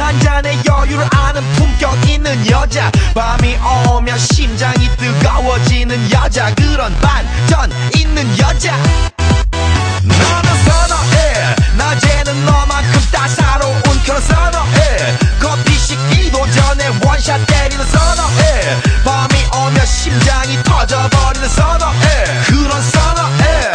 한 잔의 여유를 아는 품격 있는 여자 밤이 오면 심장이 뜨거워지는 여자 그런 반전 있는 여자 너는 선어해 낮에는 너만큼 따사로운 그런 선어해 커피 식기도 전에 원샷 때리는 선어해 밤이 오면 심장이 터져버리는 선어해 그런 선어해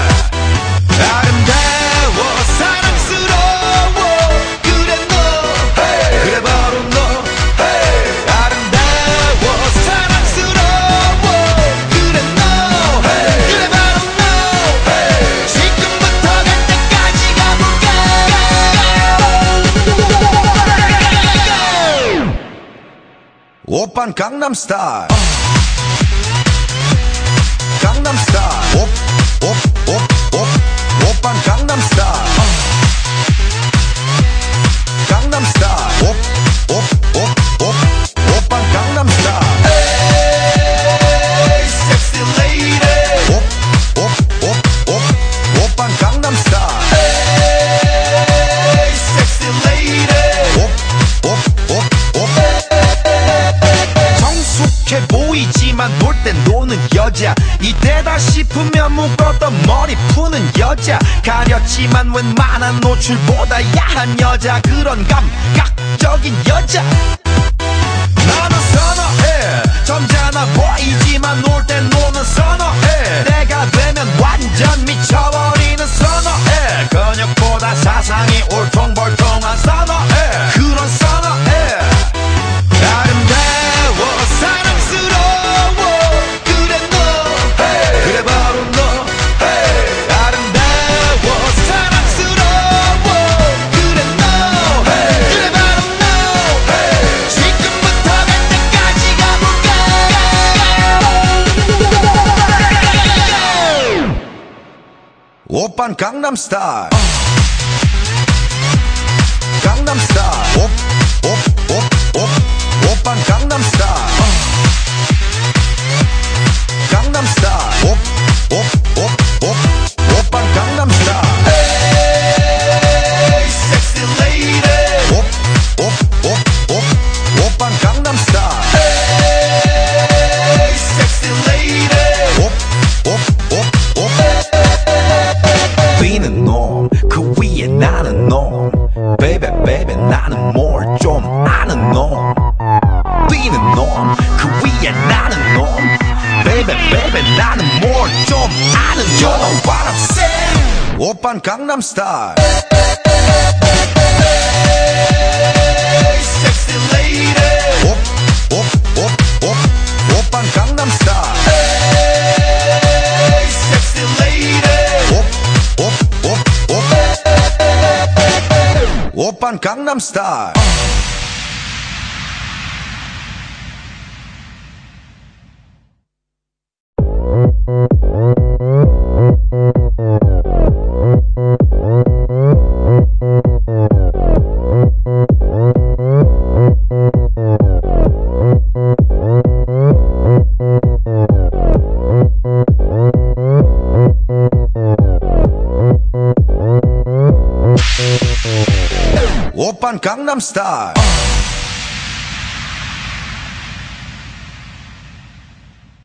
아름다워 사랑스러워 그래 너 hey. 그래 바로 너 hey. 아름다워 사랑스러워 그래 너 hey. 그래 바로 너 hey. 지금부터 갈 때까지 가볼까 오빤 강남스타일 강남스타일 오빤 강남스타일 강남스타일 오빤 강남스타일 Hey sexy lady 오빤 강남스타일 Hey sexy lady 정숙해 보이지만 놀 땐 노는 여자 이때다 싶으면 묶었던 머리 푸는 여자 가렸지만 웬만한 노출보다 야한 여자 그런 감각적인 여자 나는 선어해 점잖아 보이지만 놀 땐 노는 선어해 내가 되면 완전 미쳐버리는 선어해 근육보다 사상이 울퉁불퉁한 선어해 그런 선어해 아름다워 사랑스러워 그래 너 hey. 그래 바로 너 hey. 아름다워 사랑스러워 그래 너 hey. 그래 바로 너 hey. 지금부터 갈 때까지 가볼까 오빤 강남스타일 강남스타일 오빤 강남스타일 강남스타일 오빤 강남스타일 Hey sexy lady 오빤 강남스타일 Hey sexy lady B는 놈 그 위에 나는 놈 Baby baby 나는 뭘 좀 아는 놈 B는 놈 그 위에 나는 놈 Baby baby 나는 뭘 좀 아는 You know what I'm saying 오빤 강남스타일 Hey sexy lady 오빤 강남스타일 Hey sexy lady 오빤 강남스타일 오빤 강남스타일